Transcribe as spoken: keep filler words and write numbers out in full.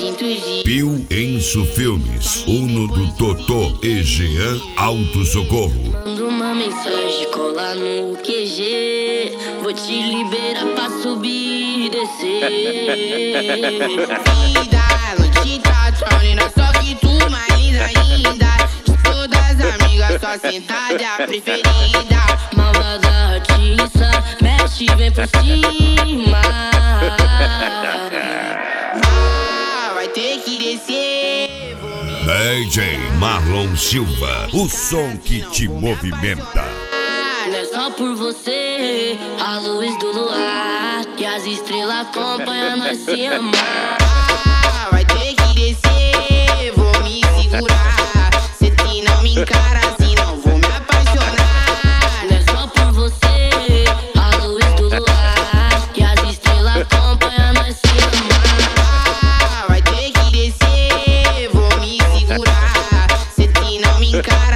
sinto de Pio Enso Filmes, Uno do Totó e Jean Auto Socorro. Manda uma mensagem, cola no Q G. Vou te liberar pra subir e descer. Vida, não te trato, menina, só que tu mais ainda. De todas as amigas, só sentada a preferida. Malvada artista, mexe, vem por cima. Ah, vai ter que descer. D J Marlon Silva, o som que te movimenta. Não é só por você, a luz do luar e as estrelas acompanham nós se amar. Ah, vai ter que descer, vou me segurar. Cê que não me encara assim, não vou me apaixonar. Não é só por você, a luz do luar e as estrelas acompanham nós se amar. Ah, vai ter que descer, vou me segurar. Cê que não me encara